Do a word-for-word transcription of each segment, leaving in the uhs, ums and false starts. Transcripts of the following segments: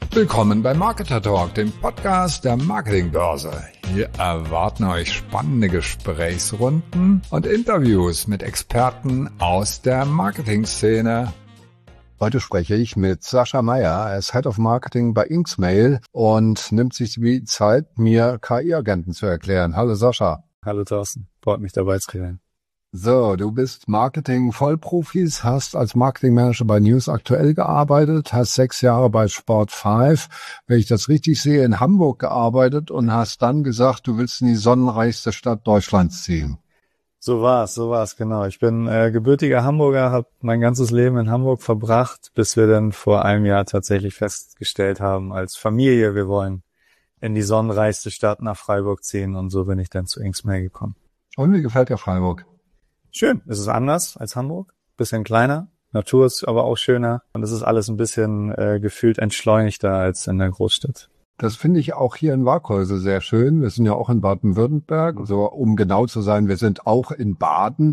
Willkommen bei Marketer Talk, dem Podcast der Marketingbörse. Hier erwarten euch spannende Gesprächsrunden und Interviews mit Experten aus der Marketingszene. Heute spreche ich mit Sascha Meyer. Er ist Head of Marketing bei Inksmail und nimmt sich die Zeit, mir K I-Agenten zu erklären. Hallo Sascha. Hallo Thorsten, freut mich dabei zu sein. So, du bist Marketing-Vollprofis, hast als Marketingmanager bei News Aktuell gearbeitet, hast sechs Jahre bei Sport fünf, wenn ich das richtig sehe, in Hamburg gearbeitet und hast dann gesagt, du willst in die sonnenreichste Stadt Deutschlands ziehen. So war's, so war's, genau. Ich bin äh, gebürtiger Hamburger, habe mein ganzes Leben in Hamburg verbracht, bis wir dann vor einem Jahr tatsächlich festgestellt haben, als Familie, wir wollen in die sonnenreichste Stadt nach Freiburg ziehen, und so bin ich dann zu Inksmail gekommen. Und wie gefällt dir Freiburg? Schön, es ist anders als Hamburg, bisschen kleiner, Natur ist aber auch schöner und es ist alles ein bisschen äh, gefühlt entschleunigter als in der Großstadt. Das finde ich auch hier in Waghäusel sehr schön. Wir sind ja auch in Baden-Württemberg, also um genau zu sein, wir sind auch in Baden.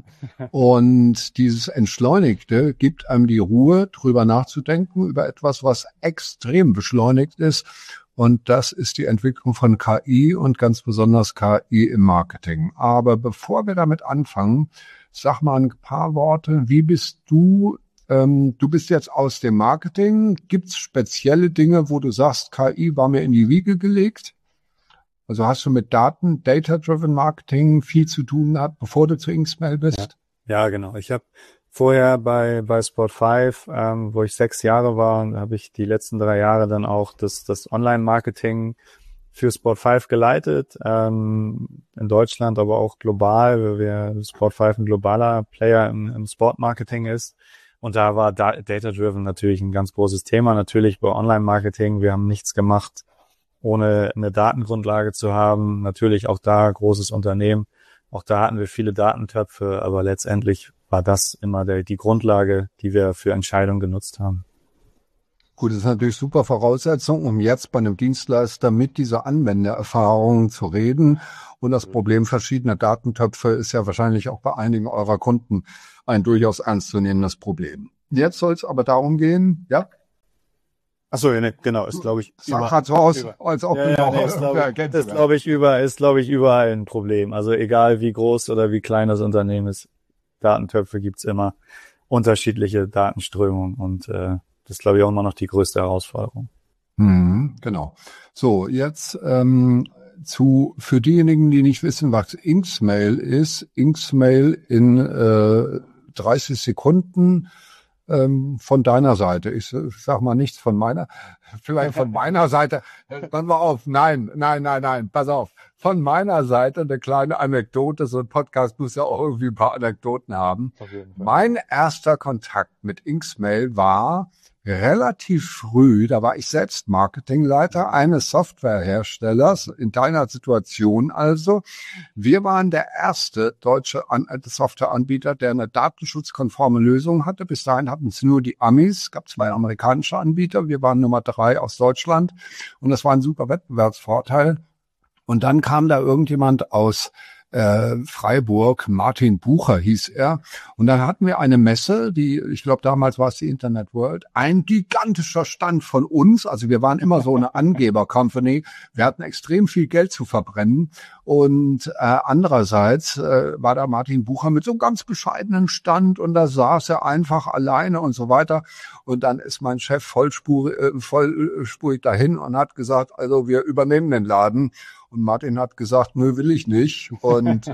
Und dieses Entschleunigte gibt einem die Ruhe, drüber nachzudenken, über etwas, was extrem beschleunigt ist. Und das ist die Entwicklung von K I und ganz besonders K I im Marketing. Aber bevor wir damit anfangen, sag mal ein paar Worte. Wie bist du, ähm, du bist jetzt aus dem Marketing. Gibt es spezielle Dinge, wo du sagst, K I war mir in die Wiege gelegt? Also hast du mit Daten, Data-Driven Marketing viel zu tun gehabt, bevor du zu Inksmail bist? Ja, ja genau. Ich habe vorher bei bei Sport fünf, ähm, wo ich sechs Jahre war, habe ich die letzten drei Jahre dann auch das das Online-Marketing für Sport fünf geleitet, ähm, in Deutschland, aber auch global, weil wir Sport fünf ein globaler Player im, im Sport-Marketing ist. Und da war da, Data-Driven natürlich ein ganz großes Thema. Natürlich bei Online-Marketing, wir haben nichts gemacht, ohne eine Datengrundlage zu haben. Natürlich auch da großes Unternehmen. Auch da hatten wir viele Datentöpfe, aber letztendlich war das immer der, die Grundlage, die wir für Entscheidungen genutzt haben. Gut, das ist natürlich super Voraussetzung, um jetzt bei einem Dienstleister mit dieser Anwendererfahrung zu reden. Und das Problem verschiedener Datentöpfe ist ja wahrscheinlich auch bei einigen eurer Kunden ein durchaus ernstzunehmendes Problem. Jetzt soll es aber darum gehen, ja? Ach so, ja, ne, genau, ist glaube ich Sag halt so aus, als ob ja, du ja, noch nee, ist, glaube ich, das glaube ich überall, ist glaube ich überall ein Problem. Also egal wie groß oder wie klein das Unternehmen ist, Datentöpfe gibt's immer, unterschiedliche Datenströmungen, und äh, das ist glaube ich auch immer noch die größte Herausforderung. Hm, genau. So, jetzt ähm, zu für diejenigen, die nicht wissen, was Inksmail ist. Inksmail in äh, dreißig Sekunden. Ähm, von deiner Seite. Ich, ich sag mal nichts von meiner, vielleicht von meiner Seite. Pass mal auf. Nein, nein, nein, nein. Pass auf. Von meiner Seite eine kleine Anekdote. So ein Podcast muss ja auch irgendwie ein paar Anekdoten haben. Mein erster Kontakt mit Inksmail war relativ früh. Da war ich selbst Marketingleiter eines Softwareherstellers, in deiner Situation also. Wir waren der erste deutsche An- Softwareanbieter, der eine datenschutzkonforme Lösung hatte. Bis dahin hatten es nur die Amis, es gab zwei amerikanische Anbieter. Wir waren Nummer drei aus Deutschland und das war ein super Wettbewerbsvorteil. Und dann kam da irgendjemand aus äh, Freiburg, Martin Bucher hieß er. Und dann hatten wir eine Messe, die, ich glaube damals war es die Internet World, ein gigantischer Stand von uns. Also wir waren immer so eine Angeber-Company. Wir hatten extrem viel Geld zu verbrennen. Und äh, andererseits äh, war da Martin Bucher mit so einem ganz bescheidenen Stand und da saß er einfach alleine und so weiter. Und dann ist mein Chef vollspurig, äh, vollspurig dahin und hat gesagt, also wir übernehmen den Laden. Und Martin hat gesagt, nö, will ich nicht. Und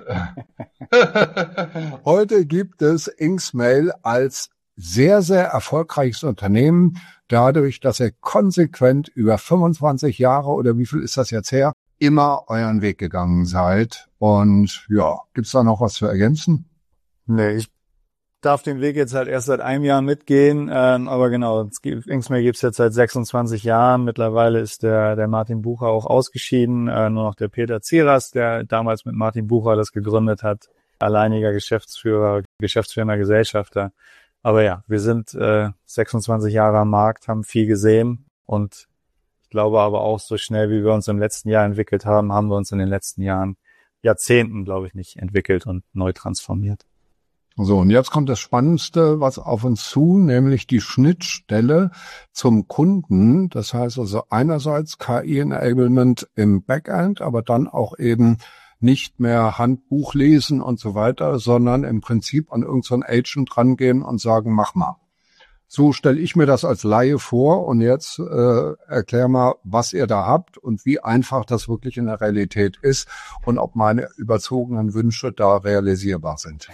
heute gibt es Inksmail als sehr, sehr erfolgreiches Unternehmen, dadurch, dass ihr konsequent über fünfundzwanzig Jahre oder wie viel ist das jetzt her, immer euren Weg gegangen seid. Und ja, gibt's da noch was zu ergänzen? Nee, ich darf den Weg jetzt halt erst seit einem Jahr mitgehen, ähm, aber genau, Inksmail gibt's jetzt seit sechsundzwanzig Jahren. Mittlerweile ist der der Martin Bucher auch ausgeschieden, äh, nur noch der Peter Zieras, der damals mit Martin Bucher das gegründet hat, alleiniger Geschäftsführer, geschäftsführender Gesellschafter. Aber ja, wir sind äh, sechsundzwanzig Jahre am Markt, haben viel gesehen, und ich glaube aber auch, so schnell wie wir uns im letzten Jahr entwickelt haben, haben wir uns in den letzten Jahren, Jahrzehnten, glaube ich, nicht entwickelt und neu transformiert. So, und jetzt kommt das Spannendste, was auf uns zu, nämlich die Schnittstelle zum Kunden. Das heißt also einerseits K I-Enablement im Backend, aber dann auch eben nicht mehr Handbuch lesen und so weiter, sondern im Prinzip an irgendeinen Agent rangehen und sagen, mach mal. So stelle ich mir das als Laie vor und jetzt äh, erklär mal, was ihr da habt und wie einfach das wirklich in der Realität ist und ob meine überzogenen Wünsche da realisierbar sind.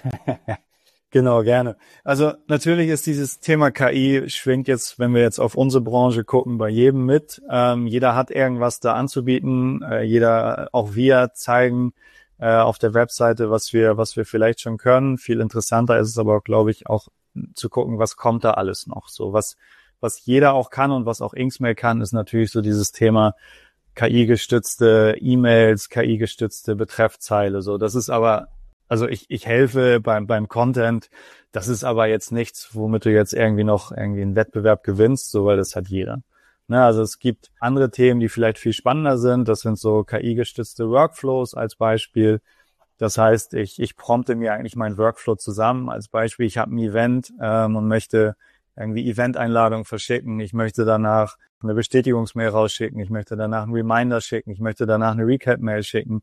Genau, gerne. Also natürlich ist dieses Thema K I schwingt jetzt, wenn wir jetzt auf unsere Branche gucken, bei jedem mit. Ähm, jeder hat irgendwas da anzubieten. Äh, jeder, auch wir zeigen äh, auf der Webseite, was wir, was wir vielleicht schon können. Viel interessanter ist es aber, glaube ich, auch zu gucken, was kommt da alles noch. So was, was jeder auch kann und was auch Inksmail kann, ist natürlich so dieses Thema K I-gestützte E-Mails, K I-gestützte Betreffzeile. So, das ist aber Also ich, ich helfe beim, beim Content. Das ist aber jetzt nichts, womit du jetzt irgendwie noch irgendwie einen Wettbewerb gewinnst, so, weil das hat jeder. Ne, also es gibt andere Themen, die vielleicht viel spannender sind. Das sind so K I-gestützte Workflows als Beispiel. Das heißt, ich, ich prompte mir eigentlich meinen Workflow zusammen. Als Beispiel, ich habe ein Event ähm, und möchte irgendwie Event-Einladungen verschicken. Ich möchte danach eine Bestätigungsmail rausschicken. Ich möchte danach einen Reminder schicken. Ich möchte danach eine Recap-Mail schicken.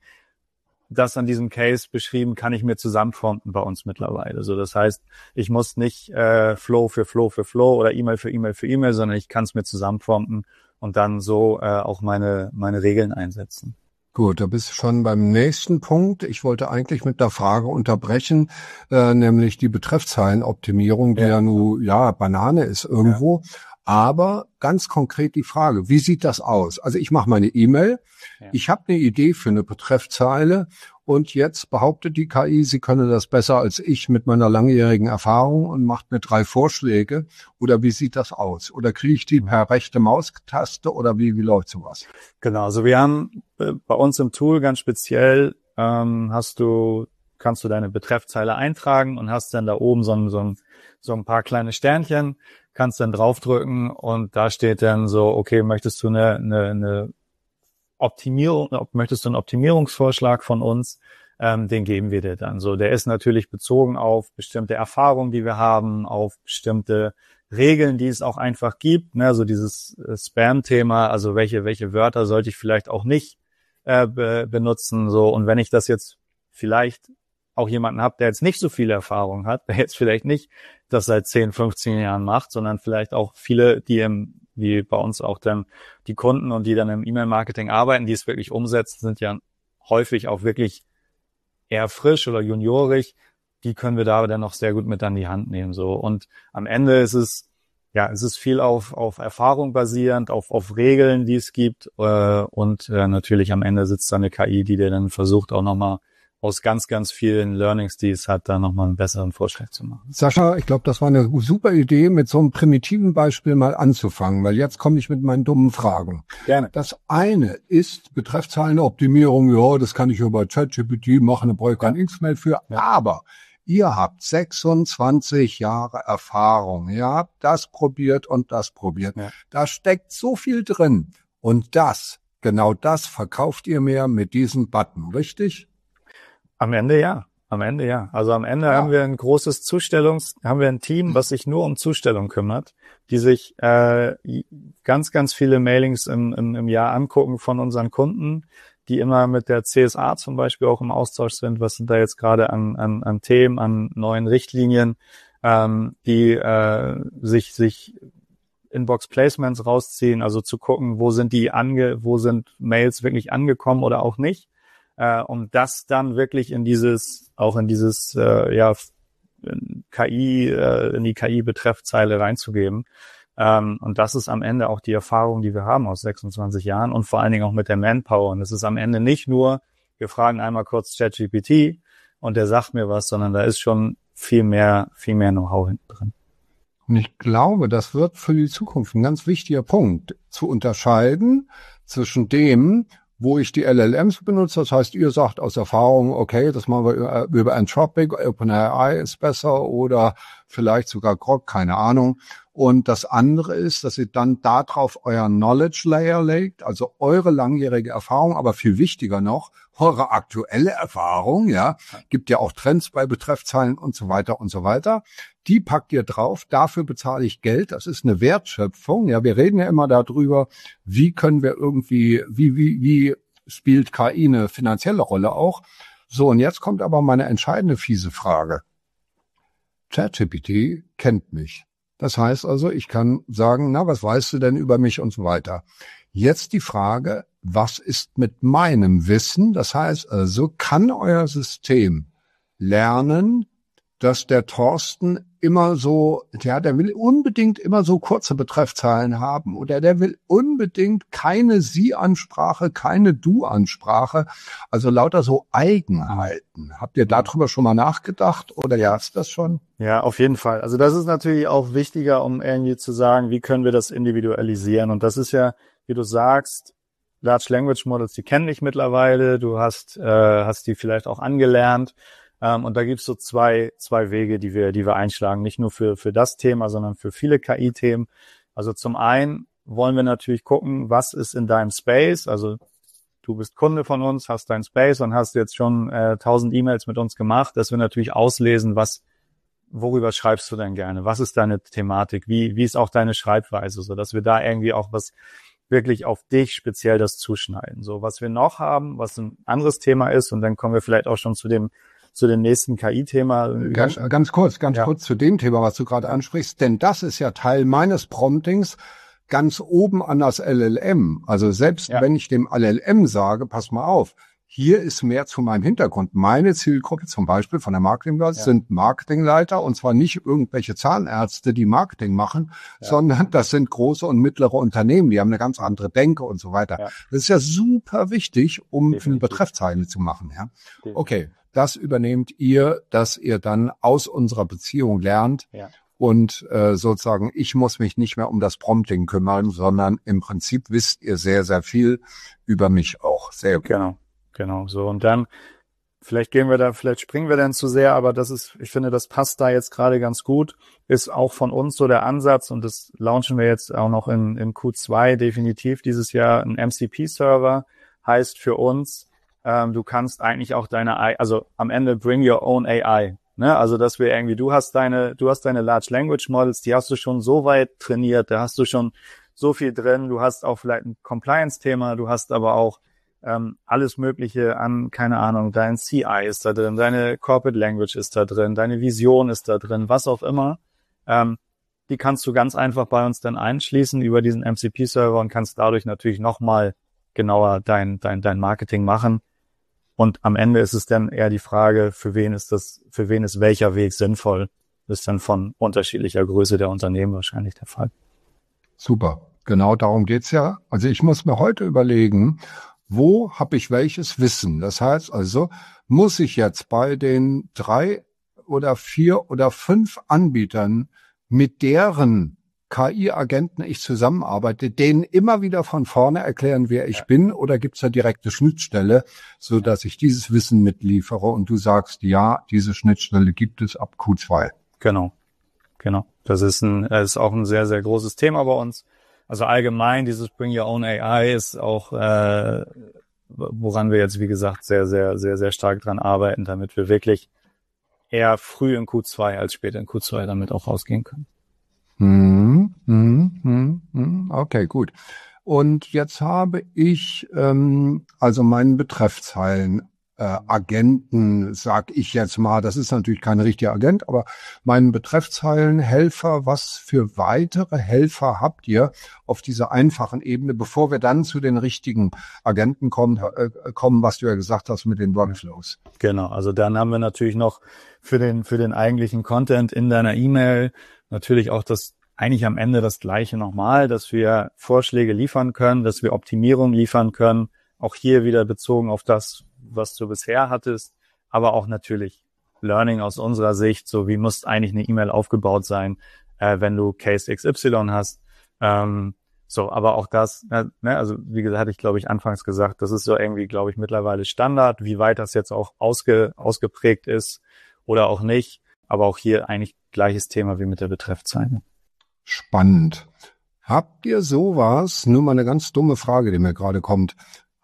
Das an diesem Case beschrieben, kann ich mir zusammenprompten bei uns mittlerweile. So, das heißt, ich muss nicht äh, Flow für Flow für Flow oder E-Mail für E-Mail für E-Mail, sondern ich kann es mir zusammenprompten und dann so äh, auch meine meine Regeln einsetzen. Gut, da bist du schon beim nächsten Punkt. Ich wollte eigentlich mit der Frage unterbrechen, äh, nämlich die Betreffzeilenoptimierung, die ja, ja nun ja Banane ist irgendwo. Ja. Aber ganz konkret die Frage, wie sieht das aus? Also ich mache meine E-Mail, ja. Ich habe eine Idee für eine Betreffzeile und jetzt behauptet die K I, sie könne das besser als ich mit meiner langjährigen Erfahrung und macht mir drei Vorschläge. Oder wie sieht das aus? Oder kriege ich die per rechte Maustaste oder wie, wie läuft sowas? Genau, also wir haben äh, bei uns im Tool ganz speziell, ähm, hast du, kannst du deine Betreffzeile eintragen und hast dann da oben so ein, so ein, so ein paar kleine Sternchen, kannst dann draufdrücken und da steht dann so, okay, möchtest du eine, eine, eine Optimierung, möchtest du einen Optimierungsvorschlag von uns, ähm, den geben wir dir dann. So, der ist natürlich bezogen auf bestimmte Erfahrungen, die wir haben, auf bestimmte Regeln, die es auch einfach gibt, ne, so dieses äh, Spam-Thema, also welche welche Wörter sollte ich vielleicht auch nicht äh, be- benutzen, so, und wenn ich das jetzt vielleicht auch jemanden habe, der jetzt nicht so viel Erfahrung hat, der jetzt vielleicht nicht das seit zehn, fünfzehn Jahren macht, sondern vielleicht auch viele, die im, wie bei uns auch dann die Kunden und die dann im E-Mail-Marketing arbeiten, die es wirklich umsetzen, sind ja häufig auch wirklich eher frisch oder juniorig. Die können wir da dann noch sehr gut mit an die Hand nehmen, so. Und am Ende ist es, ja, es ist viel auf, auf Erfahrung basierend, auf, auf Regeln, die es gibt, äh, und äh, natürlich am Ende sitzt da eine K I, die dir dann versucht auch nochmal aus ganz, ganz vielen Learnings, die es hat, da nochmal einen besseren Vorschlag zu machen. Sascha, ich glaube, das war eine super Idee, mit so einem primitiven Beispiel mal anzufangen, weil jetzt komme ich mit meinen dummen Fragen. Gerne. Das eine ist Betreffzeilenoptimierung, ja, das kann ich über ChatGPT machen, da brauche ich kein Inksmail für, ja. Aber ihr habt sechsundzwanzig Jahre Erfahrung, ihr habt das probiert und das probiert. Ja. Da steckt so viel drin und das, genau das verkauft ihr mir mit diesem Button, richtig? Am Ende ja, am Ende ja. Also am Ende ja. haben wir ein großes Zustellungs, haben wir ein Team, was sich nur um Zustellung kümmert, die sich äh, ganz, ganz viele Mailings im, im, im Jahr angucken von unseren Kunden, die immer mit der C S A zum Beispiel auch im Austausch sind. Was sind da jetzt gerade an, an, an Themen, an neuen Richtlinien, ähm, die äh, sich sich Inbox-Placements rausziehen, also zu gucken, wo sind die ange, wo sind Mails wirklich angekommen oder auch nicht. Äh, um das dann wirklich in dieses, auch in dieses, äh, ja, K I, äh, in die K I-Betreffzeile reinzugeben. Ähm, und das ist am Ende auch die Erfahrung, die wir haben aus sechsundzwanzig Jahren und vor allen Dingen auch mit der Manpower. Und es ist am Ende nicht nur, wir fragen einmal kurz ChatGPT und der sagt mir was, sondern da ist schon viel mehr, viel mehr Know-how hinten drin. Und ich glaube, das wird für die Zukunft ein ganz wichtiger Punkt, zu unterscheiden zwischen dem, wo ich die L L Ms benutze. Das heißt, ihr sagt aus Erfahrung, okay, das machen wir über Anthropic, OpenAI ist besser oder vielleicht sogar Grok, keine Ahnung. Und das andere ist, dass ihr dann darauf euer Knowledge Layer legt, also eure langjährige Erfahrung, aber viel wichtiger noch, eure aktuelle Erfahrung, ja, gibt ja auch Trends bei Betreffzeilen und so weiter und so weiter. Die packt ihr drauf, dafür bezahle ich Geld, das ist eine Wertschöpfung. Ja, wir reden ja immer darüber, wie können wir irgendwie, wie, wie, wie spielt K I eine finanzielle Rolle auch. So, und jetzt kommt aber meine entscheidende fiese Frage. ChatGPT kennt mich. Das heißt also, ich kann sagen, na, was weißt du denn über mich und so weiter. Jetzt die Frage, was ist mit meinem Wissen? Das heißt also, kann euer System lernen, dass der Thorsten immer so, ja, der will unbedingt immer so kurze Betreffzeilen haben oder der will unbedingt keine Sie-Ansprache, keine Du-Ansprache, also lauter so Eigenheiten. Habt ihr darüber schon mal nachgedacht oder ja, ist das schon? Ja, auf jeden Fall. Also das ist natürlich auch wichtiger, um irgendwie zu sagen, wie können wir das individualisieren? Und das ist ja, wie du sagst, Large Language Models, die kennen dich mittlerweile, du hast, äh, hast die vielleicht auch angelernt. Um, und da gibt's so zwei, zwei Wege, die wir, die wir einschlagen. Nicht nur für, für das Thema, sondern für viele K I-Themen. Also zum einen wollen wir natürlich gucken, was ist in deinem Space. Also du bist Kunde von uns, hast deinen Space und hast jetzt schon äh, tausend E-Mails mit uns gemacht, dass wir natürlich auslesen, was, worüber schreibst du denn gerne? Was ist deine Thematik? Wie, wie ist auch deine Schreibweise? So, dass wir da irgendwie auch was wirklich auf dich speziell das zuschneiden. So, was wir noch haben, was ein anderes Thema ist, und dann kommen wir vielleicht auch schon zu dem zu dem nächsten K I-Thema. Ganz, ganz kurz, ganz ja. kurz zu dem Thema, was du gerade ansprichst, denn das ist ja Teil meines Promptings ganz oben an das L L M. Also selbst ja. wenn ich dem L L M sage, pass mal auf, hier ist mehr zu meinem Hintergrund. Meine Zielgruppe zum Beispiel von der Marketingbörse ja. sind Marketingleiter, und zwar nicht irgendwelche Zahnärzte, die Marketing machen, ja. sondern das sind große und mittlere Unternehmen, die haben eine ganz andere Denke und so weiter. Ja. Das ist ja super wichtig, um Definitiv. eine Betreffzeile zu machen. Ja, Definitiv. Okay. Das übernehmt ihr, dass ihr dann aus unserer Beziehung lernt ja. und äh, sozusagen, ich muss mich nicht mehr um das Prompting kümmern, sondern im Prinzip wisst ihr sehr, sehr viel über mich auch. Sehr gut. Genau, genau. So, und dann, vielleicht gehen wir da, vielleicht springen wir dann zu sehr, aber das ist, ich finde, das passt da jetzt gerade ganz gut, ist auch von uns so der Ansatz, und das launchen wir jetzt auch noch in, in Q zwei definitiv dieses Jahr. Ein M C P-Server heißt für uns, du kannst eigentlich auch deine, also am Ende bring your own A I, ne? Also, dass wir irgendwie, du hast deine, du hast deine Large Language Models, die hast du schon so weit trainiert, da hast du schon so viel drin, du hast auch vielleicht ein Compliance-Thema, du hast aber auch ähm, alles Mögliche an, keine Ahnung, dein C I ist da drin, deine Corporate Language ist da drin, deine Vision ist da drin, was auch immer. Ähm, die kannst du ganz einfach bei uns dann einschließen über diesen M C P-Server und kannst dadurch natürlich nochmal genauer dein, dein, dein Marketing machen. Und am Ende ist es dann eher die Frage, für wen ist das, für wen ist welcher Weg sinnvoll? Das ist dann von unterschiedlicher Größe der Unternehmen wahrscheinlich der Fall. Super. Genau darum geht's ja. Also ich muss mir heute überlegen, wo habe ich welches Wissen? Das heißt also, muss ich jetzt bei den drei oder vier oder fünf Anbietern, mit deren K I-Agenten ich zusammenarbeite, denen immer wieder von vorne erklären, wer ich ja. bin, oder gibt's da direkte Schnittstelle, so dass ich dieses Wissen mitliefere und du sagst, ja, diese Schnittstelle gibt es ab Q zwei. Genau, genau. Das ist ein, das ist auch ein sehr, sehr großes Thema bei uns. Also allgemein, dieses Bring Your Own A I ist auch, äh, woran wir jetzt, wie gesagt, sehr, sehr, sehr, sehr stark dran arbeiten, damit wir wirklich eher früh in Q zwei als später in Q zwei damit auch rausgehen können. Hm, hm, hm, hm. Okay, gut. Und jetzt habe ich ähm, also meinen Betreffzeilen äh, Agenten, sag ich jetzt mal, das ist natürlich kein richtiger Agent, aber meinen Betreffzeilenhelfer, was für weitere Helfer habt ihr auf dieser einfachen Ebene, bevor wir dann zu den richtigen Agenten kommen, äh, kommen, was du ja gesagt hast mit den Workflows? Genau, also dann haben wir natürlich noch für den für den eigentlichen Content in deiner E-Mail natürlich auch das eigentlich am Ende das Gleiche nochmal, dass wir Vorschläge liefern können, dass wir Optimierung liefern können, auch hier wieder bezogen auf das, was du bisher hattest, aber auch natürlich Learning aus unserer Sicht, so wie muss eigentlich eine E-Mail aufgebaut sein, äh, wenn du Case X Y hast. Ähm, so, aber auch das, äh, ne, also wie gesagt, hatte ich glaube ich anfangs gesagt, das ist so irgendwie, glaube ich, mittlerweile Standard, wie weit das jetzt auch ausge, ausgeprägt ist oder auch nicht, aber auch hier eigentlich gleiches Thema wie mit der Betreffzeile. Spannend. Habt ihr sowas, nur mal eine ganz dumme Frage, die mir gerade kommt,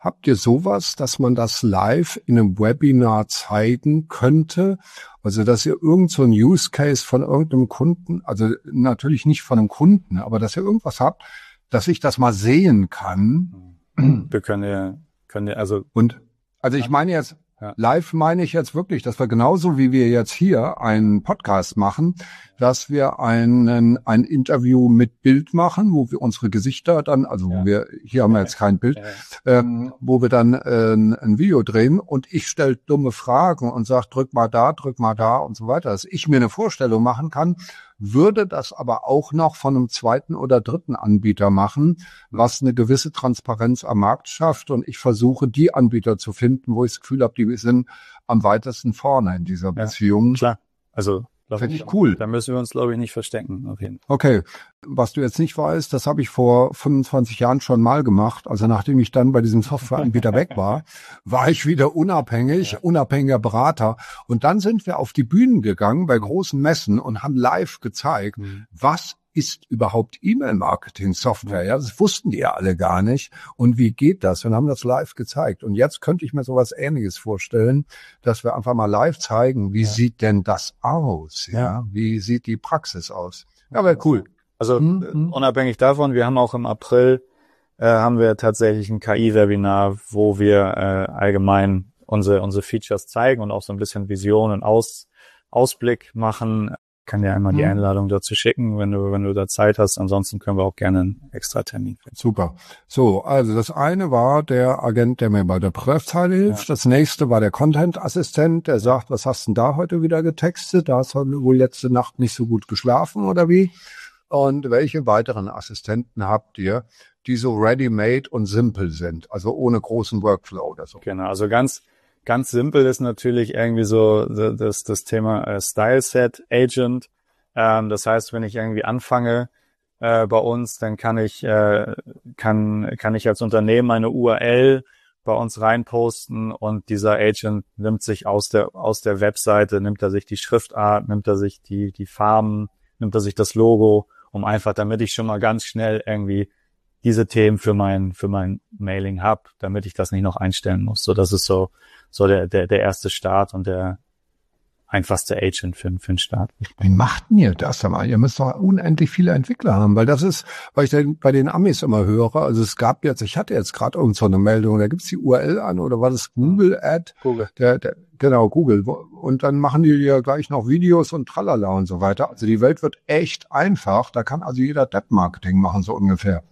Habt ihr sowas, dass man das live in einem Webinar zeigen könnte? Also, dass ihr irgend so ein Use Case von irgendeinem Kunden, also natürlich nicht von einem Kunden, aber dass ihr irgendwas habt, dass ich das mal sehen kann. Wir können ja, können ja, also. Und, also ich meine jetzt, ja. Live meine ich jetzt wirklich, dass wir genauso wie wir jetzt hier einen Podcast machen, dass wir einen, ein Interview mit Bild machen, wo wir unsere Gesichter dann, also ja. wo wir, hier haben wir jetzt kein Bild, ja. ähm, wo wir dann äh, ein Video drehen und ich stelle dumme Fragen und sage, drück mal da, drück mal da und so weiter, dass ich mir eine Vorstellung machen kann, würde das aber auch noch von einem zweiten oder dritten Anbieter machen, was eine gewisse Transparenz am Markt schafft. Und ich versuche, die Anbieter zu finden, wo ich das Gefühl habe, die sind am weitesten vorne in dieser Beziehung. Ja, klar, also finde ich cool. Da müssen wir uns, glaube ich, nicht verstecken. Auf jeden Fall. Okay, was du jetzt nicht weißt, das habe ich vor fünfundzwanzig Jahren schon mal gemacht. Also nachdem ich dann bei diesem Softwareanbieter weg war, war ich wieder unabhängig, ja. unabhängiger Berater. Und dann sind wir auf die Bühnen gegangen bei großen Messen und haben live gezeigt, mhm. was ist überhaupt E-Mail-Marketing-Software? Ja, das wussten die ja alle gar nicht. Und wie geht das? Und haben das live gezeigt. Und jetzt könnte ich mir sowas Ähnliches vorstellen, dass wir einfach mal live zeigen, wie ja. sieht denn das aus? Ja, ja. Wie sieht die Praxis aus? Ja, wäre cool. Also mhm. unabhängig davon, wir haben auch im April äh, haben wir tatsächlich ein K I-Webinar, wo wir äh, allgemein unsere unsere Features zeigen und auch so ein bisschen Vision und Aus, Ausblick machen. Ich kann dir einmal die Einladung dazu schicken, wenn du wenn du da Zeit hast. Ansonsten können wir auch gerne einen extra Termin finden. Super. So, also das eine war der Agent, der mir bei der Prüfzeile hilft. Ja. Das nächste war der Content-Assistent, der sagt, was hast du denn da heute wieder getextet? Da hast du wohl letzte Nacht nicht so gut geschlafen oder wie? Und welche weiteren Assistenten habt ihr, die so ready-made und simpel sind, also ohne großen Workflow oder so? Genau, also ganz Ganz simpel ist natürlich irgendwie so das, das Thema äh, Styleset Agent. Ähm, das heißt, wenn ich irgendwie anfange äh, bei uns, dann kann ich äh, kann kann ich als Unternehmen eine U R L bei uns reinposten und dieser Agent nimmt sich aus der aus der Webseite, nimmt er sich die Schriftart, nimmt er sich die die Farben, nimmt er sich das Logo, um einfach, damit ich schon mal ganz schnell irgendwie diese Themen für mein für mein Mailing habe, damit ich das nicht noch einstellen muss. So, das ist so so der der der erste Start und der einfachste Agent für, für den Start. Wie macht denn ihr das einmal? Ihr müsst doch unendlich viele Entwickler haben, weil das ist, weil ich den, bei den Amis immer höre, also es gab jetzt, ich hatte jetzt gerade irgend so eine Meldung, da gibt's die U R L an, oder war das Google Ad? Google. Der, der, genau, Google. Und dann machen die ja gleich noch Videos und tralala und so weiter. Also die Welt wird echt einfach, da kann also jeder Depp-Marketing machen, so ungefähr.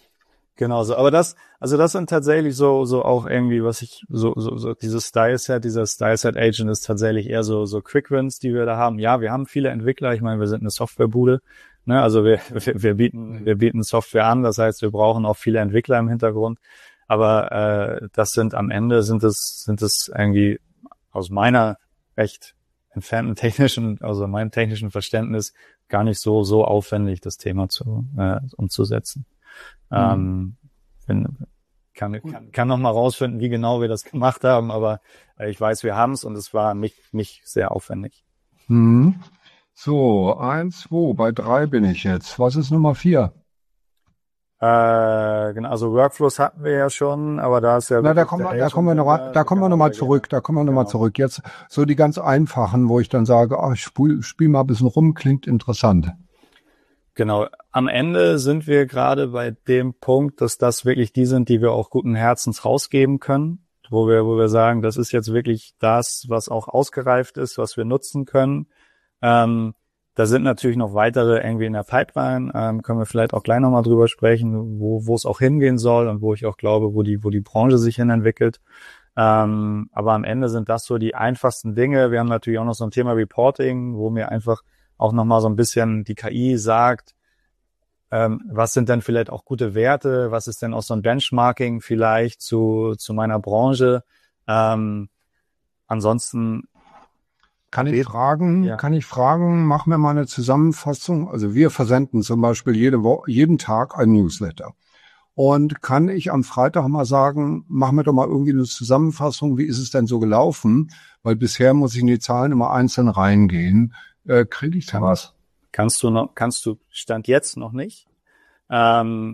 Genau so, aber das, also das sind tatsächlich so, so auch irgendwie, was ich, so, so, so dieses Styleset, dieser Styleset Agent ist tatsächlich eher so, so Quick Wins, die wir da haben. Ja, wir haben viele Entwickler, ich meine, wir sind eine Softwarebude, ne, also wir, wir, wir bieten, wir bieten Software an, das heißt, wir brauchen auch viele Entwickler im Hintergrund, aber, äh, das sind am Ende, sind es, sind es irgendwie aus meiner recht entfernten technischen, also meinem technischen Verständnis gar nicht so, so aufwendig, das Thema zu, äh, umzusetzen. Ähm, bin, kann, kann, kann noch mal rausfinden, wie genau wir das gemacht haben, aber äh, ich weiß, wir haben es und es war nicht, nicht sehr aufwendig. Hm. So, eins, zwei, bei drei bin ich jetzt. Was ist Nummer vier? Äh, genau, also Workflows hatten wir ja schon, aber da ist ja... Na, da kommen wir, da kommen wir noch mal, da kommen wir noch mal zurück, da kommen wir noch mal zurück. Jetzt so die ganz einfachen, wo ich dann sage, ach, ich spiel, spiel mal ein bisschen rum, klingt interessant. Genau. Am Ende sind wir gerade bei dem Punkt, dass das wirklich die sind, die wir auch guten Herzens rausgeben können, wo wir, wo wir sagen, das ist jetzt wirklich das, was auch ausgereift ist, was wir nutzen können. Ähm, da sind natürlich noch weitere irgendwie in der Pipeline, ähm, können wir vielleicht auch gleich nochmal drüber sprechen, wo, wo es auch hingehen soll und wo ich auch glaube, wo die, wo die Branche sich hin entwickelt. Ähm, aber am Ende sind das so die einfachsten Dinge. Wir haben natürlich auch noch so ein Thema Reporting, wo mir einfach auch nochmal so ein bisschen die K I sagt, ähm, was sind denn vielleicht auch gute Werte, was ist denn auch so ein Benchmarking vielleicht zu zu meiner Branche. Ähm, ansonsten kann ich fragen, ja. kann ich fragen, mach mir mal eine Zusammenfassung. Also wir versenden zum Beispiel jede Woche, jeden Tag ein Newsletter. Und kann ich am Freitag mal sagen, mach mir doch mal irgendwie eine Zusammenfassung, wie ist es denn so gelaufen? Weil bisher muss ich in die Zahlen immer einzeln reingehen. Äh, kriege ich da was? Kannst du noch, kannst du Stand jetzt noch nicht, ähm,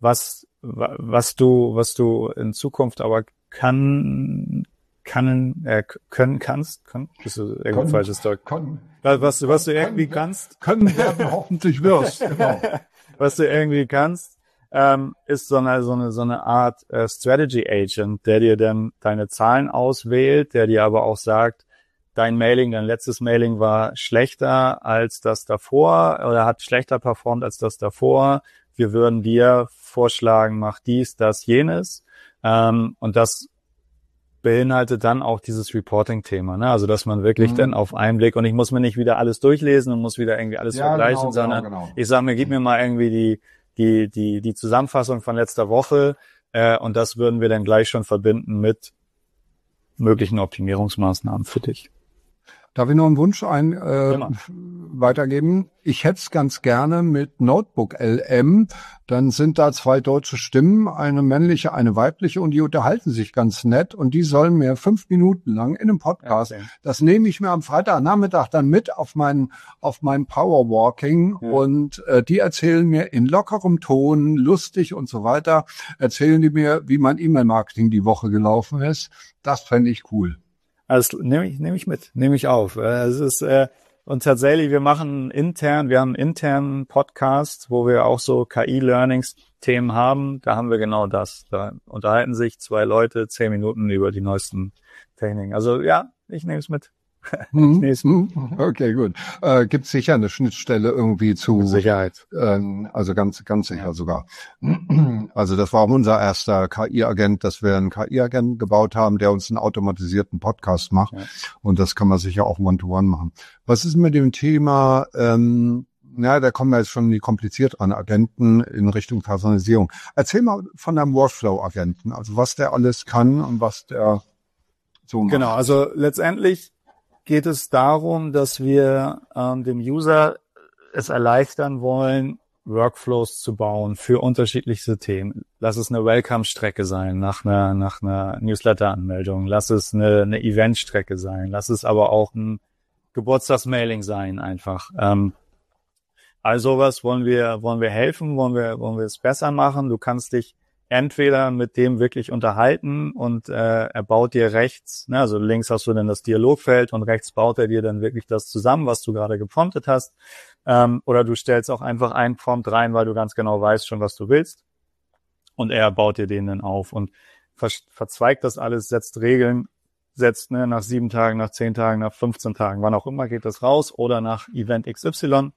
was, was du, was du in Zukunft aber kann, kann, äh, können kannst, kann, bist du irgendein falsches Deutsch? Können, was, was du irgendwie können, kannst? Können werden, hoffentlich wirst, genau. Was du irgendwie kannst, ähm, ist so eine, so eine, so eine Art äh, Strategy Agent, der dir dann deine Zahlen auswählt, der dir aber auch sagt, dein Mailing, dein letztes Mailing war schlechter als das davor oder hat schlechter performt als das davor. Wir würden dir vorschlagen, mach dies, das, jenes. Ähm, und das beinhaltet dann auch dieses Reporting-Thema, ne? Also, dass man wirklich mhm. dann auf einen Blick, und ich muss mir nicht wieder alles durchlesen und muss wieder irgendwie alles ja, vergleichen, genau, sondern genau, genau. ich sage mir, gib mir mal irgendwie die, die, die, die Zusammenfassung von letzter Woche, äh, und das würden wir dann gleich schon verbinden mit möglichen Optimierungsmaßnahmen für dich. Darf ich noch einen Wunsch ein äh, weitergeben? Ich hätte es ganz gerne mit Notebook L M. Dann sind da zwei deutsche Stimmen, eine männliche, eine weibliche, und die unterhalten sich ganz nett. Und die sollen mir fünf Minuten lang in einem Podcast, okay. das nehme ich mir am Freitagnachmittag dann mit auf mein auf mein Powerwalking ja. und äh, die erzählen mir in lockerem Ton, lustig und so weiter, erzählen die mir, wie mein E-Mail-Marketing die Woche gelaufen ist. Das fände ich cool. Also nehme ich, nehme ich mit, nehme ich auf. Es ist äh, und tatsächlich, wir machen intern, wir haben einen internen Podcast, wo wir auch so K I-Learnings-Themen haben. Da haben wir genau das. Da unterhalten sich zwei Leute zehn Minuten über die neuesten Techniken. Also ja, ich nehme es mit. Okay, gut. Äh, gibt sicher eine Schnittstelle irgendwie zu Mit Sicherheit. Ähm, also ganz, ganz sicher ja. sogar. Also das war unser erster K I-Agent, dass wir einen K I-Agent gebaut haben, der uns einen automatisierten Podcast macht. Ja. Und das kann man sicher auch One-to-One machen. Was ist mit dem Thema? Ähm, ja, da kommen wir jetzt schon die komplizierteren Agenten in Richtung Personalisierung. Erzähl mal von deinem Workflow-Agenten, also was der alles kann und was der so macht. Genau, also letztendlich geht es darum, dass wir ähm, dem User es erleichtern wollen, Workflows zu bauen für unterschiedlichste Themen. Lass es eine Welcome-Strecke sein nach einer nach einer Newsletter-Anmeldung. Lass es eine, eine Event-Strecke sein. Lass es aber auch ein Geburtstagsmailing sein einfach. Ähm, all sowas wollen wir wollen wir helfen, wollen wir wollen wir es besser machen. Du kannst dich entweder mit dem wirklich unterhalten und äh, er baut dir rechts, ne, also links hast du dann das Dialogfeld und rechts baut er dir dann wirklich das zusammen, was du gerade gepromptet hast. Ähm, oder du stellst auch einfach einen Prompt rein, weil du ganz genau weißt schon, was du willst. Und er baut dir den dann auf und ver- verzweigt das alles, setzt Regeln, setzt ne, nach sieben Tagen, nach zehn Tagen, nach fünfzehn Tagen, wann auch immer geht das raus oder nach Event X Y.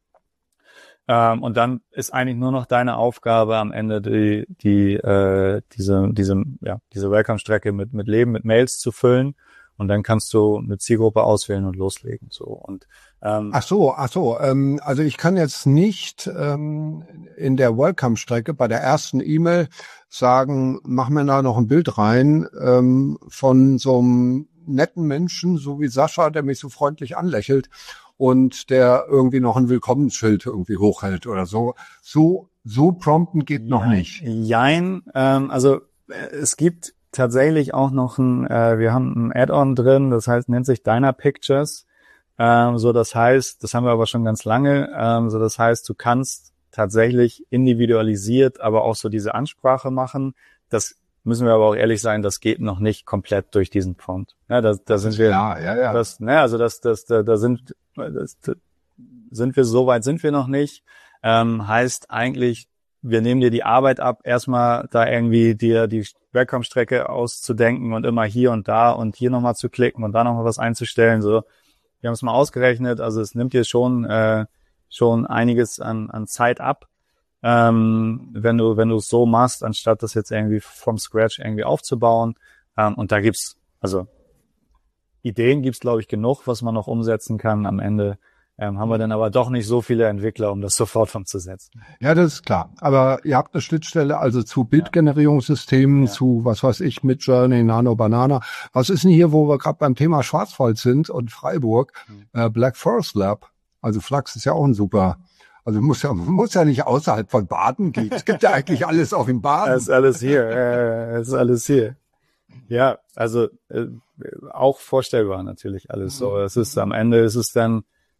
Ähm, und dann ist eigentlich nur noch deine Aufgabe am Ende die die äh, diese diese ja diese Welcome-Strecke mit mit Leben, mit Mails zu füllen, und dann kannst du eine Zielgruppe auswählen und loslegen. So und ähm, ach so, ach so. Ähm, also ich kann jetzt nicht ähm, in der Welcome-Strecke bei der ersten E-Mail sagen, mach mir da noch ein Bild rein ähm, von so einem netten Menschen, so wie Sascha, der mich so freundlich anlächelt und der irgendwie noch ein Willkommensschild irgendwie hochhält oder so. So, so prompten geht noch nicht. Jein, ähm, also äh, es gibt tatsächlich auch noch ein, äh, wir haben ein Add-on drin, das heißt, nennt sich Dyna Pictures. Ähm, so, das heißt, das haben wir aber schon ganz lange, ähm, so, das heißt, du kannst tatsächlich individualisiert, aber auch so diese Ansprache machen. Das müssen wir aber auch ehrlich sein, das geht noch nicht komplett durch diesen Prompt. Ja, da, da sind wir, ja, ja, ja. Das, ne, also das, das, da, da sind, das, da sind wir so weit sind wir noch nicht. Ähm, heißt eigentlich, wir nehmen dir die Arbeit ab, erstmal da irgendwie dir die Welcome-Strecke auszudenken und immer hier und da und hier nochmal zu klicken und da nochmal was einzustellen. So, wir haben es mal ausgerechnet. Also es nimmt dir schon äh, schon einiges an, an Zeit ab. Ähm, wenn du wenn du es so machst, anstatt das jetzt irgendwie from scratch irgendwie aufzubauen. Ähm, und da gibt's, also Ideen gibt's, glaube ich, genug, was man noch umsetzen kann. Am Ende ähm, haben wir dann aber doch nicht so viele Entwickler, um das sofort umzusetzen. Ja, das ist klar. Aber ihr habt eine Schnittstelle also zu Bildgenerierungssystemen, ja. zu, was weiß ich, Midjourney, Nano, Banana. Was ist denn hier, wo wir gerade beim Thema Schwarzwald sind und Freiburg? Mhm. Äh, Black Forest Lab. Also Flux ist ja auch ein super... Also muss ja muss ja nicht außerhalb von Baden gehen. Es gibt ja eigentlich alles auch in Baden. Es ist alles hier. Es äh, ist alles hier. Ja, also äh, auch vorstellbar natürlich alles so. Es ist am Ende ist es dann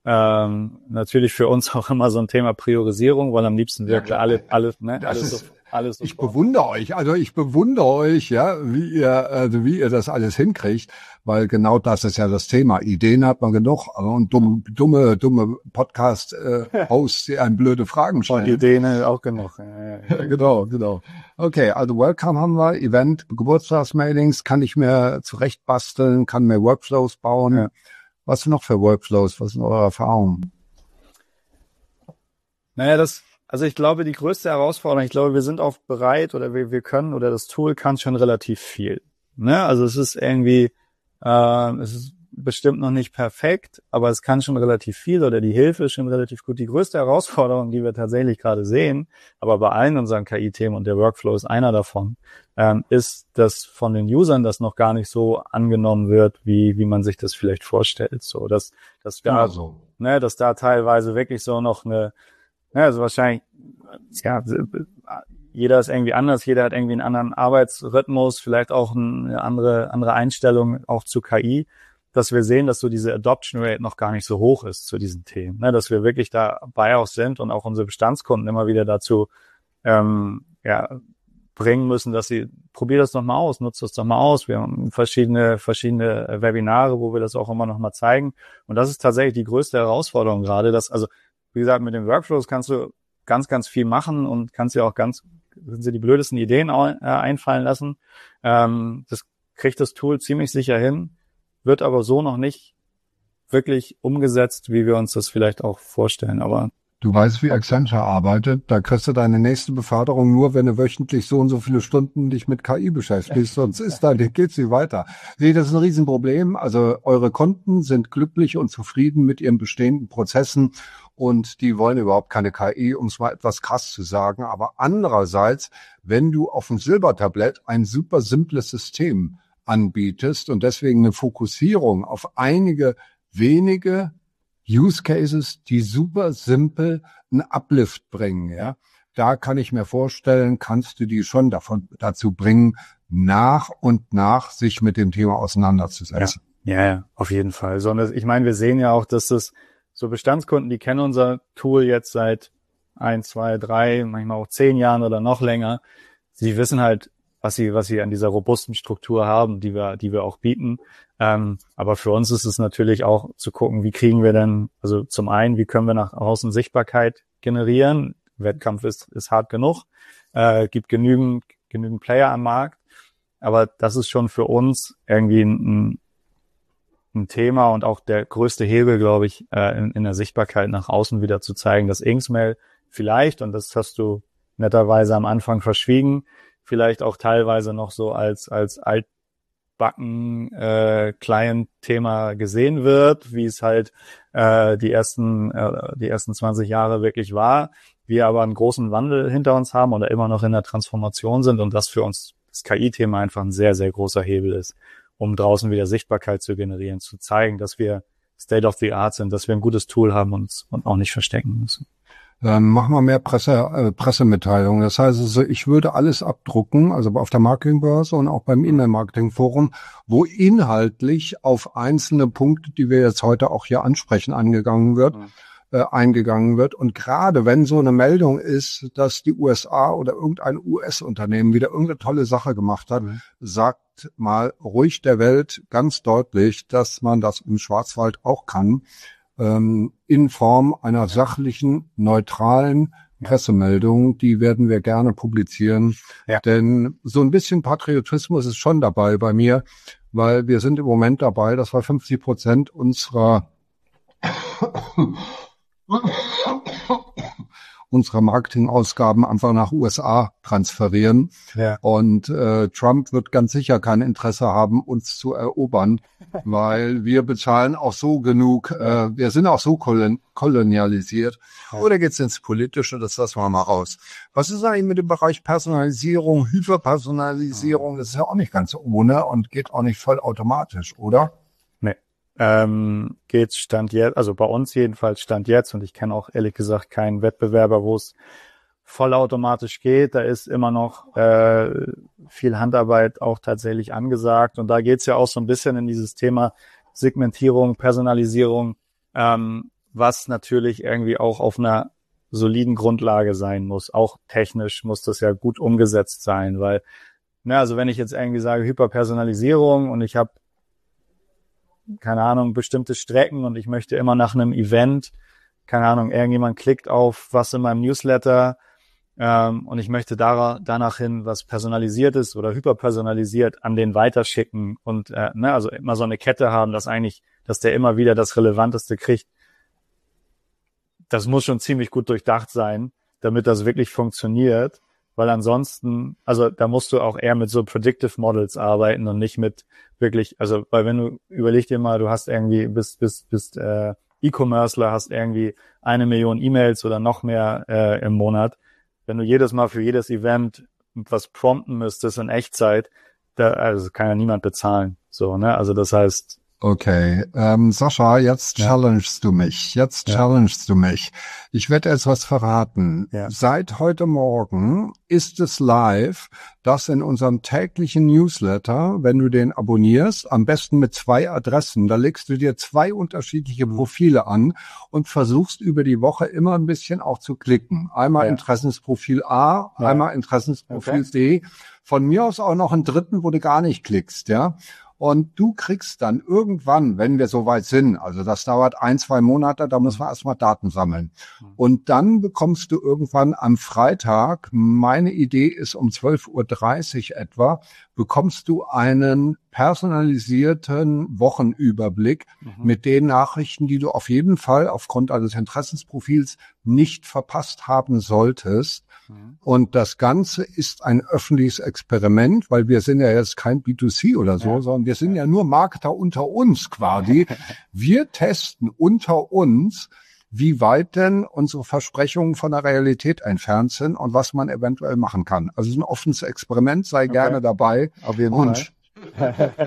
Ähm, natürlich für uns auch immer so ein Thema Priorisierung, weil am liebsten wirklich ja, alle, alle, ne, das alles ist, so, alles so. Ich bewundere euch, also ich bewundere euch, ja, wie ihr, also wie ihr das alles hinkriegt, weil genau das ist ja das Thema. Ideen hat man genug, und dumme, dumme, dumme Podcast-Hosts, die einem blöde Fragen stellen. Und Ideen auch genug. Ja, ja, ja. Genau, genau. Okay, also Welcome haben wir, Event, Geburtstagsmailings, kann ich mir zurecht basteln, kann mir Workflows bauen. Ja. Was noch für Workflows? Was sind eure Erfahrungen? Naja, das, also ich glaube, die größte Herausforderung, ich glaube, wir sind auch bereit oder wir, wir können oder das Tool kann schon relativ viel. Ne? Also es ist irgendwie, äh, es ist bestimmt noch nicht perfekt, aber es kann schon relativ viel oder die Hilfe ist schon relativ gut. Die größte Herausforderung, die wir tatsächlich gerade sehen, aber bei allen unseren K I-Themen, und der Workflow ist einer davon, ähm, ist, dass von den Usern das noch gar nicht so angenommen wird, wie wie man sich das vielleicht vorstellt. So, dass dass da, ja, so. ne, dass da teilweise wirklich so noch eine, ne, also wahrscheinlich, ja, jeder ist irgendwie anders, jeder hat irgendwie einen anderen Arbeitsrhythmus, vielleicht auch eine andere andere Einstellung auch zu K I, dass wir sehen, dass so diese Adoption Rate noch gar nicht so hoch ist zu diesen Themen, ne, dass wir wirklich dabei auch sind und auch unsere Bestandskunden immer wieder dazu ähm, ja, bringen müssen, dass sie, probier das doch mal aus, nutzt das doch mal aus. Wir haben verschiedene verschiedene Webinare, wo wir das auch immer noch mal zeigen. Und das ist tatsächlich die größte Herausforderung gerade, dass, also wie gesagt, mit den Workflows kannst du ganz, ganz viel machen und kannst dir auch ganz, sind sie die blödesten Ideen einfallen lassen. Ähm, das kriegt das Tool ziemlich sicher hin, wird aber so noch nicht wirklich umgesetzt, wie wir uns das vielleicht auch vorstellen. Aber du weißt, wie Accenture arbeitet. Da kriegst du deine nächste Beförderung nur, wenn du wöchentlich so und so viele Stunden dich mit K I beschäftigst. Sonst ist da, geht's nicht weiter. Nee, das ist ein Riesenproblem. Also eure Kunden sind glücklich und zufrieden mit ihren bestehenden Prozessen und die wollen überhaupt keine K I, um es mal etwas krass zu sagen. Aber andererseits, wenn du auf dem Silbertablett ein super simples System anbietest und deswegen eine Fokussierung auf einige wenige Use Cases, die super simpel einen Uplift bringen, ja. Da kann ich mir vorstellen, kannst du die schon davon dazu bringen, nach und nach sich mit dem Thema auseinanderzusetzen. Ja, ja, ja, auf jeden Fall. Sondern ich meine, wir sehen ja auch, dass das so Bestandskunden, die kennen unser Tool jetzt seit ein, zwei, drei, manchmal auch zehn Jahren oder noch länger. Sie wissen halt, was sie, was sie an dieser robusten Struktur haben, die wir, die wir auch bieten. Ähm, aber für uns ist es natürlich auch zu gucken, wie kriegen wir denn, also zum einen, wie können wir nach außen Sichtbarkeit generieren? Wettkampf ist, ist hart genug, äh, gibt genügend, genügend Player am Markt. Aber das ist schon für uns irgendwie ein, ein Thema und auch der größte Hebel, glaube ich, äh, in, in der Sichtbarkeit nach außen wieder zu zeigen, dass Inksmail vielleicht, und das hast du netterweise am Anfang verschwiegen, vielleicht auch teilweise noch so als als altbacken äh, Client-Thema gesehen wird, wie es halt äh, die ersten äh, die ersten zwanzig Jahre wirklich war. Wir aber einen großen Wandel hinter uns haben oder immer noch in der Transformation sind und das für uns das K I-Thema einfach ein sehr, sehr großer Hebel ist, um draußen wieder Sichtbarkeit zu generieren, zu zeigen, dass wir State of the Art sind, dass wir ein gutes Tool haben und uns und auch nicht verstecken müssen. Dann machen wir mehr Presse, äh, Pressemitteilungen. Das heißt also, ich würde alles abdrucken, also auf der Marketingbörse und auch beim E-Mail-Marketing-Forum, wo inhaltlich auf einzelne Punkte, die wir jetzt heute auch hier ansprechen, angegangen wird, mhm. äh, eingegangen wird. Und gerade wenn so eine Meldung ist, dass die U S A oder irgendein U S-Unternehmen wieder irgendeine tolle Sache gemacht hat, mhm. sagt mal ruhig der Welt ganz deutlich, dass man das im Schwarzwald auch kann. In Form einer sachlichen, neutralen Pressemeldung, die werden wir gerne publizieren. Ja. Denn so ein bisschen Patriotismus ist schon dabei bei mir, weil wir sind im Moment dabei, dass wir fünfzig Prozent unserer unsere Marketingausgaben einfach nach U S A transferieren. Ja. Und äh, Trump wird ganz sicher kein Interesse haben, uns zu erobern, weil wir bezahlen auch so genug, äh, wir sind auch so kolon- kolonialisiert. Ja. Oder geht's ins Politische, das lassen wir mal raus. Was ist eigentlich mit dem Bereich Personalisierung, Hyperpersonalisierung? Das ist ja auch nicht ganz ohne und geht auch nicht voll automatisch, oder? Nee. Ähm, geht's Stand jetzt, also bei uns jedenfalls Stand jetzt, und ich kenne auch ehrlich gesagt keinen Wettbewerber, wo es vollautomatisch geht. Da ist immer noch äh, viel Handarbeit auch tatsächlich angesagt, und da geht's ja auch so ein bisschen in dieses Thema Segmentierung, Personalisierung, ähm, was natürlich irgendwie auch auf einer soliden Grundlage sein muss. Auch technisch muss das ja gut umgesetzt sein, weil, ne, also wenn ich jetzt irgendwie sage Hyperpersonalisierung und ich habe, keine Ahnung, bestimmte Strecken und ich möchte immer nach einem Event, keine Ahnung, irgendjemand klickt auf was in meinem Newsletter ähm, und ich möchte da, danach hin was personalisiertes oder hyperpersonalisiert an den weiterschicken und äh, ne, also immer so eine Kette haben, dass eigentlich, dass der immer wieder das Relevanteste kriegt. Das muss schon ziemlich gut durchdacht sein, damit das wirklich funktioniert, weil ansonsten, also da musst du auch eher mit so Predictive Models arbeiten und nicht mit wirklich, also weil wenn du, überleg dir mal, du hast irgendwie, bist, bist, bist äh, E-Commercer, hast irgendwie eine Million E-Mails oder noch mehr äh, im Monat, wenn du jedes Mal für jedes Event was prompten müsstest in Echtzeit, da, also kann ja niemand bezahlen, so, ne, also das heißt, okay, ähm, Sascha, jetzt ja. challengest du mich. Jetzt ja. challengest du mich. Ich werde jetzt was verraten. Ja. Seit heute Morgen ist es live, dass in unserem täglichen Newsletter, wenn du den abonnierst, am besten mit zwei Adressen, da legst du dir zwei unterschiedliche Profile an und versuchst über die Woche immer ein bisschen auch zu klicken. Einmal ja. Interessensprofil A, ja. einmal Interessensprofil okay. C. Von mir aus auch noch einen dritten, wo du gar nicht klickst, ja. Und du kriegst dann irgendwann, wenn wir soweit sind, also das dauert ein, zwei Monate, da müssen wir erstmal Daten sammeln. Und dann bekommst du irgendwann am Freitag, meine Idee ist um zwölf Uhr dreißig etwa, bekommst du einen personalisierten Wochenüberblick mhm. mit den Nachrichten, die du auf jeden Fall aufgrund eines Interessensprofils nicht verpasst haben solltest. Mhm. Und das Ganze ist ein öffentliches Experiment, weil wir sind ja jetzt kein B zwei C oder so, ja. sondern wir sind ja nur Marketer unter uns quasi. Wir testen unter uns, wie weit denn unsere Versprechungen von der Realität entfernt sind und was man eventuell machen kann. Also es ist ein offenes Experiment, sei okay. gerne dabei. Auf jeden und Fall.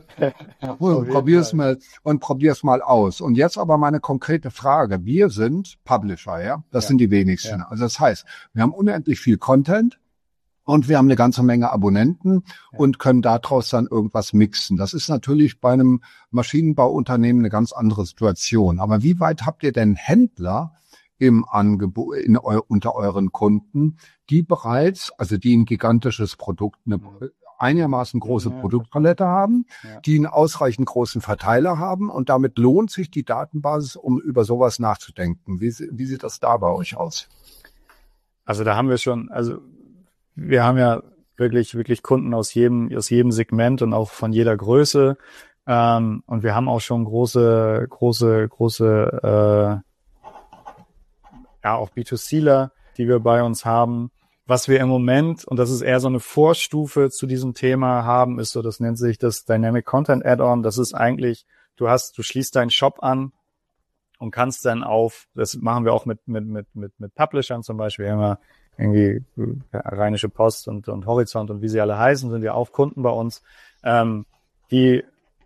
und probier's mal und probier's mal aus. Und jetzt aber meine konkrete Frage. Wir sind Publisher, ja? Das ja. sind die wenigsten. Ja. Also das heißt, wir haben unendlich viel Content. Und wir haben eine ganze Menge Abonnenten ja. und können daraus dann irgendwas mixen. Das ist natürlich bei einem Maschinenbauunternehmen eine ganz andere Situation. Aber wie weit habt ihr denn Händler im Angebot, in eu, unter euren Kunden, die bereits, also die ein gigantisches Produkt, eine einigermaßen große ja. Produktpalette haben, ja. die einen ausreichend großen Verteiler haben und damit lohnt sich die Datenbasis, um über sowas nachzudenken. Wie, wie sieht das da bei euch aus? Also da haben wir schon, also wir haben ja wirklich, wirklich Kunden aus jedem, aus jedem Segment und auch von jeder Größe. Ähm, und wir haben auch schon große, große, große, äh, ja, auch B zwei Cler, die wir bei uns haben. Was wir im Moment, und das ist eher so eine Vorstufe zu diesem Thema haben, ist so, das nennt sich das Dynamic Content Add-on. Das ist eigentlich, du hast, du schließt deinen Shop an und kannst dann auf, das machen wir auch mit, mit, mit, mit, mit Publishern zum Beispiel, immer irgendwie Rheinische Post und, und Horizont und wie sie alle heißen, sind ja auch Kunden bei uns, ähm, die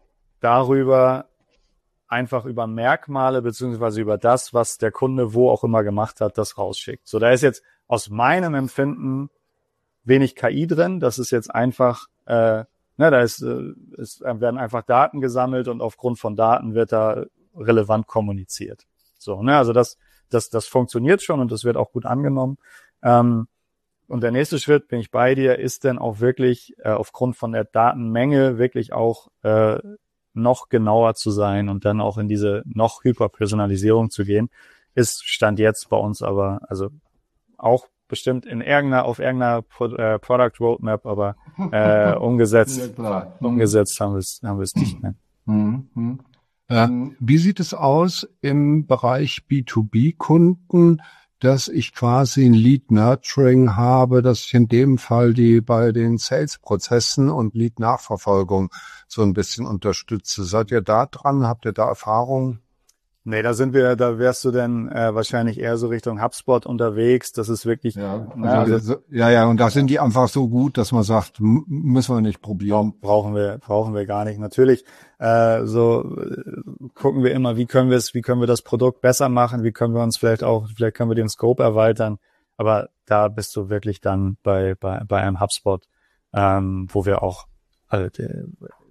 darüber einfach über Merkmale beziehungsweise über das, was der Kunde wo auch immer gemacht hat, das rausschickt. So, da ist jetzt aus meinem Empfinden wenig K I drin. Das ist jetzt einfach, äh, ne, da ist, äh, es werden einfach Daten gesammelt und aufgrund von Daten wird da relevant kommuniziert. So, ne, also das, das, das funktioniert schon und das wird auch gut angenommen. Ähm, und der nächste Schritt, bin ich bei dir, ist dann auch wirklich äh, aufgrund von der Datenmenge wirklich auch äh, noch genauer zu sein und dann auch in diese noch Hyperpersonalisierung zu gehen, ist Stand jetzt bei uns aber, also auch bestimmt in irgendeiner, auf irgendeiner Pro, äh, Product Roadmap, aber äh, umgesetzt, ja, umgesetzt haben wir es, haben wir es nicht mehr. Mhm. Äh, wie sieht es aus im Bereich B zwei B-Kunden, dass ich quasi ein Lead-Nurturing habe, dass ich in dem Fall die bei den Sales-Prozessen und Lead-Nachverfolgung so ein bisschen unterstütze. Seid ihr da dran? Habt ihr da Erfahrung? Nee, da sind wir, da wärst du dann äh, wahrscheinlich eher so Richtung HubSpot unterwegs. Das ist wirklich, ja, also, also, ja, ja, und da sind die einfach so gut, dass man sagt, m- müssen wir nicht probieren. Brauchen wir, brauchen wir gar nicht. Natürlich, äh, so äh, gucken wir immer, wie können wir es, wie können wir das Produkt besser machen, wie können wir uns vielleicht auch, vielleicht können wir den Scope erweitern. Aber da bist du wirklich dann bei bei bei einem HubSpot, ähm, wo wir auch, also,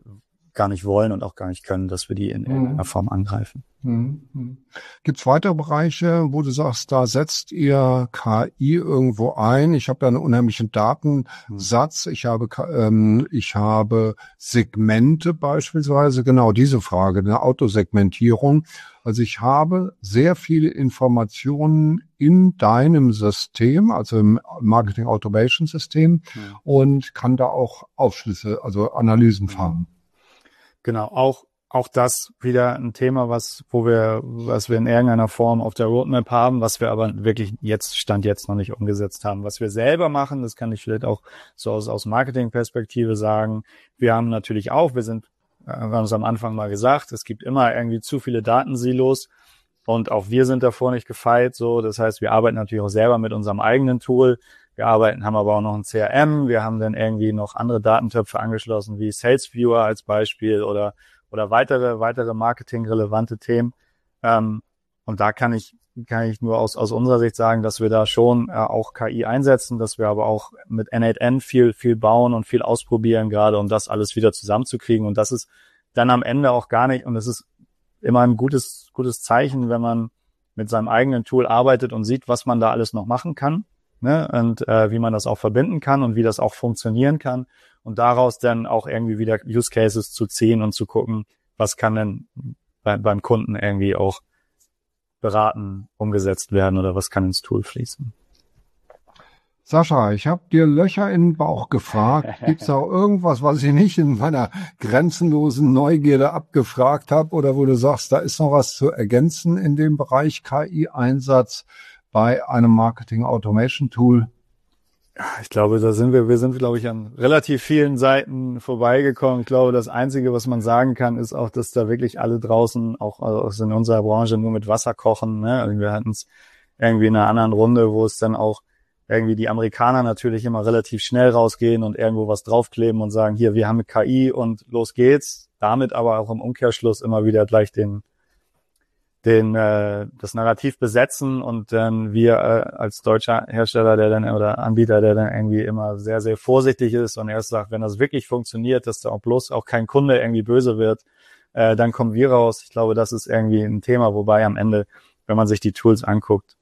gar nicht wollen und auch gar nicht können, dass wir die in irgendeiner Form angreifen. Mhm. Gibt es weitere Bereiche, wo du sagst, da setzt ihr K I irgendwo ein? Ich habe ja einen unheimlichen Datensatz. Ich habe ähm, ich habe Segmente beispielsweise, genau diese Frage, eine Autosegmentierung. Also ich habe sehr viele Informationen in deinem System, also im Marketing Automation System, mhm. und kann da auch Aufschlüsse, also Analysen fahren. Genau, auch Auch das wieder ein Thema, was, wo wir, was wir in irgendeiner Form auf der Roadmap haben, was wir aber wirklich jetzt, Stand jetzt noch nicht umgesetzt haben. Was wir selber machen, das kann ich vielleicht auch so aus, aus Marketing-Perspektive sagen. Wir haben natürlich auch, wir sind, wir haben es am Anfang mal gesagt, es gibt immer irgendwie zu viele Datensilos und auch wir sind davor nicht gefeit, so. Das heißt, wir arbeiten natürlich auch selber mit unserem eigenen Tool. Wir arbeiten, haben aber auch noch ein C R M. Wir haben dann irgendwie noch andere Datentöpfe angeschlossen, wie Sales Viewer als Beispiel oder oder weitere, weitere marketingrelevante Themen. Ähm, und da kann ich, kann ich nur aus, aus unserer Sicht sagen, dass wir da schon äh, auch K I einsetzen, dass wir aber auch mit N acht N viel, viel bauen und viel ausprobieren gerade, um das alles wieder zusammenzukriegen. Und das ist dann am Ende auch gar nicht, und es ist immer ein gutes, gutes Zeichen, wenn man mit seinem eigenen Tool arbeitet und sieht, was man da alles noch machen kann, ne? Und äh, wie man das auch verbinden kann und wie das auch funktionieren kann. Und daraus dann auch irgendwie wieder Use Cases zu ziehen und zu gucken, was kann denn bei, beim Kunden irgendwie auch beraten, umgesetzt werden oder was kann ins Tool fließen. Sascha, ich habe dir Löcher in den Bauch gefragt. Gibt's da irgendwas, was ich nicht in meiner grenzenlosen Neugierde abgefragt habe oder wo du sagst, da ist noch was zu ergänzen in dem Bereich K I-Einsatz bei einem Marketing-Automation-Tool? Ich glaube, da sind wir, wir sind, glaube ich, an relativ vielen Seiten vorbeigekommen. Ich glaube, das Einzige, was man sagen kann, ist auch, dass da wirklich alle draußen, auch also in unserer Branche, nur mit Wasser kochen. Ne? Also wir hatten es irgendwie in einer anderen Runde, wo es dann auch irgendwie die Amerikaner natürlich immer relativ schnell rausgehen und irgendwo was draufkleben und sagen, hier, wir haben K I und los geht's. Damit aber auch im Umkehrschluss immer wieder gleich den den äh, das Narrativ besetzen und dann wir äh, als deutscher Hersteller, der dann oder Anbieter, der dann irgendwie immer sehr, sehr vorsichtig ist und erst sagt, wenn das wirklich funktioniert, dass da auch bloß auch kein Kunde irgendwie böse wird, äh, dann kommen wir raus. Ich glaube, das ist irgendwie ein Thema, wobei am Ende, wenn man sich die Tools anguckt,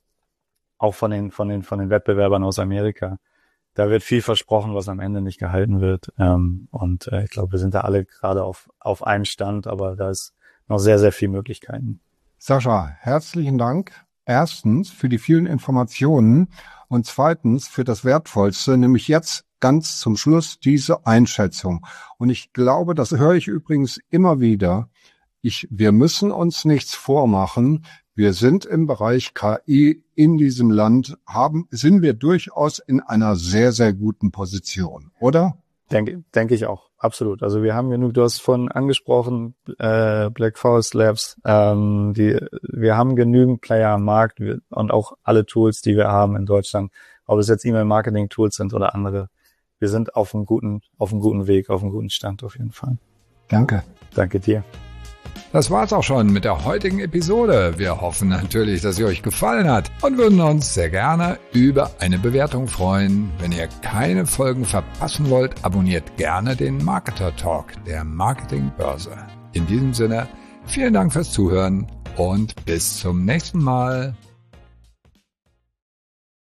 auch von den von den von den Wettbewerbern aus Amerika, da wird viel versprochen, was am Ende nicht gehalten wird. Ähm, und äh, ich glaube, wir sind da alle gerade auf auf einem Stand, aber da ist noch sehr, sehr viel Möglichkeiten. Sascha, herzlichen Dank. Erstens für die vielen Informationen und zweitens für das Wertvollste, nämlich jetzt ganz zum Schluss diese Einschätzung. Und ich glaube, das höre ich übrigens immer wieder. Ich, wir müssen uns nichts vormachen. Wir sind im Bereich K I in diesem Land, haben, sind wir durchaus in einer sehr, sehr guten Position, oder? Denke, denke ich auch, absolut. Also wir haben genug, du hast vorhin angesprochen, äh, Black Forest Labs, ähm, die, wir haben genügend Player am Markt wir, und auch alle Tools, die wir haben in Deutschland, ob es jetzt E-Mail-Marketing-Tools sind oder andere. Wir sind auf einem guten, auf einem guten Weg, auf einem guten Stand auf jeden Fall. Danke. Danke dir. Das war's auch schon mit der heutigen Episode. Wir hoffen natürlich, dass sie euch gefallen hat und würden uns sehr gerne über eine Bewertung freuen. Wenn ihr keine Folgen verpassen wollt, abonniert gerne den Marketer Talk der Marketingbörse. In diesem Sinne, vielen Dank fürs Zuhören und bis zum nächsten Mal.